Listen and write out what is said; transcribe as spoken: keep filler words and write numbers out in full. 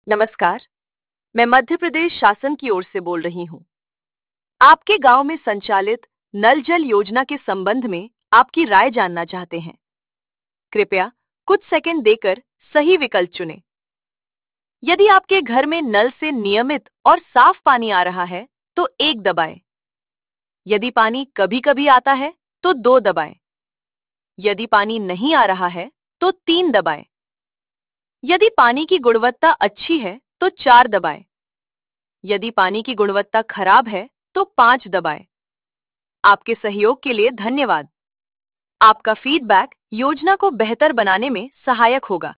नमस्कार, मैं मध्य प्रदेश शासन की ओर से बोल रही हूँ। आपके गांव में संचालित नल जल योजना के संबंध में आपकी राय जानना चाहते हैं। कृपया कुछ सेकंड देकर सही विकल्प चुनें। यदि आपके घर में नल से नियमित और साफ पानी आ रहा है, तो एक दबाएं। यदि पानी कभी-कभी आता है, तो दो दबाएं। यदि पानी नहीं आ रहा है, तो तीन दबाएं। यदि पानी की गुणवत्ता अच्छी है, तो चार दबाएं। यदि पानी की गुणवत्ता खराब है, तो पांच दबाएं। आपके सहयोग के लिए धन्यवाद। आपका फीडबैक योजना को बेहतर बनाने में सहायक होगा।